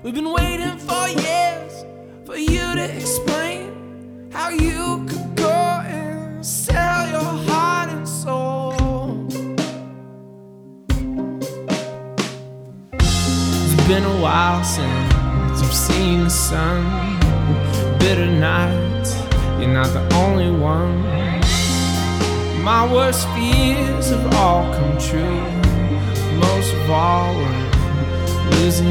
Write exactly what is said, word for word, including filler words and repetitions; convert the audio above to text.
We've been waiting for years for you to explain how you could go and sell your heart and soul. It's been a while since you've seen the sun. Bitter nights, you're not the only one. My worst fears have all come true. Most of all, we're losing